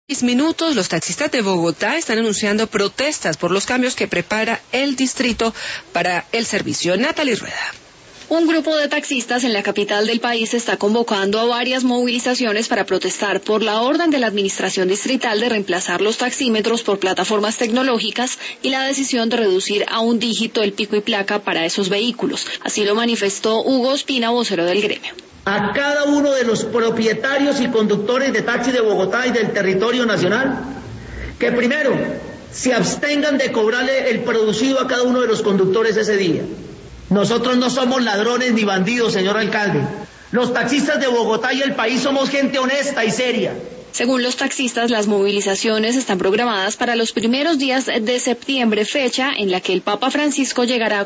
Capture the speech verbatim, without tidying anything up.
Minutos, los taxistas de Bogotá están anunciando protestas por los cambios que prepara el distrito para el servicio. Natalie Rueda. Un grupo de taxistas en la capital del país está convocando a varias movilizaciones para protestar por la orden de la administración distrital de reemplazar los taxímetros por plataformas tecnológicas y la decisión de reducir a un dígito el pico y placa para esos vehículos. Así lo manifestó Hugo Ospina, vocero del gremio. A cada uno de los propietarios y conductores de taxi de Bogotá y del territorio nacional, que primero se abstengan de cobrarle el producido a cada uno de los conductores ese día. Nosotros no somos ladrones ni bandidos, señor alcalde. Los taxistas de Bogotá y el país somos gente honesta y seria. Según los taxistas, las movilizaciones están programadas para los primeros días de septiembre, fecha en la que el Papa Francisco llegará